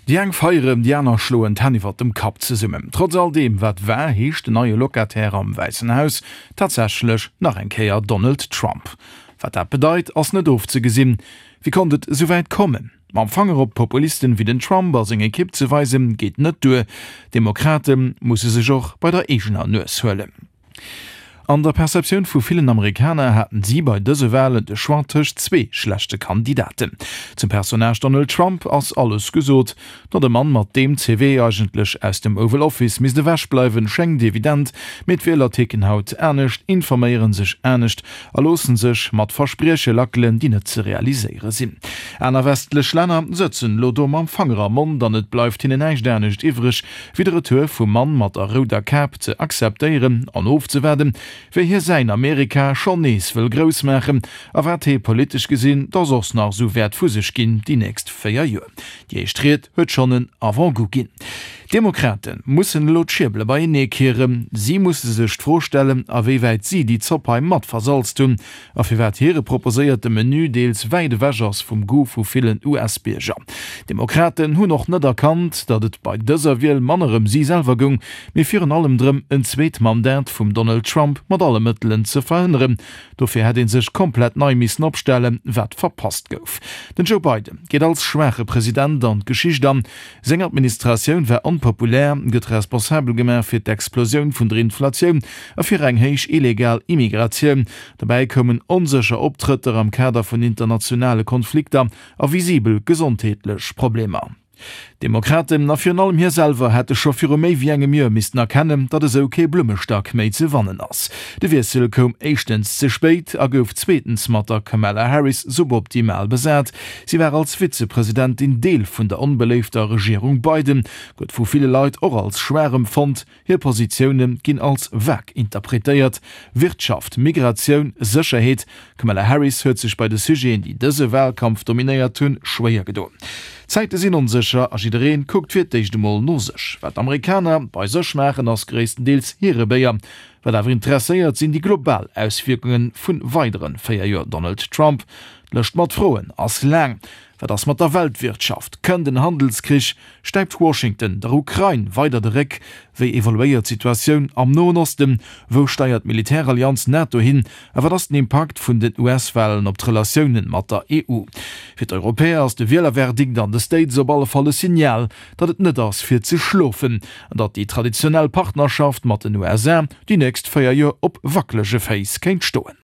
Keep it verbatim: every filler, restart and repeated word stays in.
Die eng feierem Diana schloen Tanniwer dem Kap ze summen. Trotz all dem wat wär hecht de neue Lokatär am Weißen Haus tatsächlich nach en Keier Donald Trump. Wat dat bedeit ass net doof ze gesinn. Wie konntet soweit kommen? Mam Fanger op Populisten wie den Trump as eng Kipp ze weisen geht net due. Demokraten musse sech och bei der egener Nues hëllen. An der Perzeption vu vielen Amerikaner hatten sie bei dëse Wahlen de Schwartisch zwei schlechte Kandidaten. Zum Personage Donald Trump ass alles gesot, dat der Mann mat dem C W eigentlich aus dem Oval Office mis de wäsch bleiwen schenkt evident, mit vieler Tekenhaut ernstnecht, informieren sich ernstnecht, erlosen sich mat verspreche Lackelen, die net ze realiseiere sinn. Einer westlech Länner sitzen Lodom am Fangerer Mund, dann net bleifft hin eichdernecht iwrich, wie der Retour vum Mann mat der roter Cap ze akzeptieren, an aufzuwerden, wie hier sein Amerika schon nees will groß machen, aber he politisch gesinn, dass os nach so wert fusisch gin die nächst vier Jahre. Die street hört schon ein Avant-Goût gin. Demokraten mussen Lotschirble bei ne kehren, sie musste sich vorstellen, a wie weit sie die Zoppei mat versalzt hun, a wie weit ihre proposierte Menü deels weide Wäschers vom Go vu vielen U S-Bierger. Demokraten hun noch net erkannt, dat het bei dieser Wahl mannerem sie selber gung, mir führen allem drin ein Zweitmandat vom Donald Trump mat alle Mitteln zu verhindern. Dafür hat ihn sich komplett neu missen abstellen, wat verpasst gouf. Den Joe Biden geht als schwache Präsident an Geschicht an, seng Administration wär unpopulär, get responsabel gemer fir d'Explosion vun der Inflation a fir eng heich illegal Immigration. Dabei kommen onsecher Optritte am Kader von internationale Konflikte a visibel gesundheitlich Probleme. Demokraten nationalem hier selber hätte schon für méi wie engem Mier missten erkennen, dat es okay Blummestark méi ze wannen ass. De Wirsel kom echtens ze spät, a gouf zweitens mat der Kamala Harris suboptimal besät. Sie war als Vizepräsidentin Deel vun der unbeleefter Regierung Biden, got vu viele Leiit auch als schwerem Fond, hier Positionen ginn als Werk interpretiert. Wirtschaft, Migration, Sicherheit. Kamala Harris hört sich bei de Sujeten, die dëse Wahlkampf dominiert hunn, schwéier gedon. Zeite sinn unsicher, as jidereen guckt fir d'ichte Mol nosech. Wat Amerikaner bei sech machen ass gréesstendeels hire Beier. Wat awer interesseiert sinn die global Auswirkungen vun weiteren Féier Donald Trump. Lecht mat Froen ass lang. Wat ass mat der Weltwirtschaft kën den Handelskrich steipt Washington der Ukraine weiter derek, wéi evaluéiert Situationun am Nonostem, wo steiert Militärallianz NATO hin, awer dats den Impact vun den U S-Wahlen op Relatiounen mat der E U. Fir d'Europäer ass de Wielerwerdig an de States op alle falle Signal, dat et net ass fir ze schlofen, an dat die traditionell Partnerschaft mat den U S A die nächst vier Joer op wacklege Face kenint stoen.